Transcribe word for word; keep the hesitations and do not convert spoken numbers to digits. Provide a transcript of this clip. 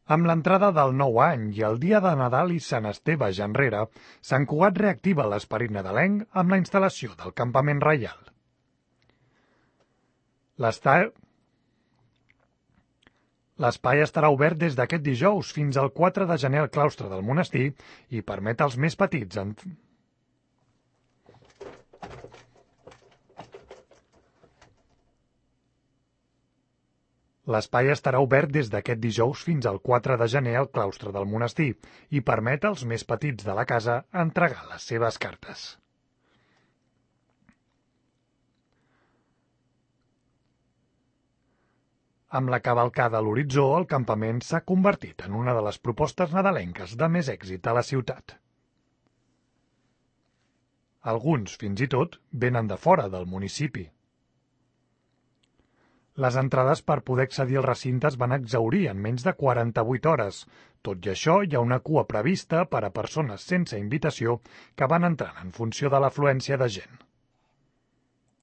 Amb l'entrada del nou any i el dia de Nadal i Sant Esteve ja enrere, Sant Cugat reactiva l'esperit nadalenc amb la instal·lació del campament reial. L'estai L'espai estarà obert des d'aquest dijous fins al quatre de gener al claustre del monestir i permet als més petits en... L'espai estarà obert des d'aquest dijous fins al quatre de gener al claustre del monestir i permet als més petits de la casa entregar les seves cartes. Amb la cavalcada a l'horitzó, el campament s'ha convertit en una de les propostes nadalenques de més èxit a la ciutat. Alguns, fins i tot, venen de fora del municipi. Les entrades per poder accedir al recinte es van exhaurir en menys de quaranta-vuit hores. Tot i això, hi ha una cua prevista per a persones sense invitació que van entrant en funció de l'afluència de gent.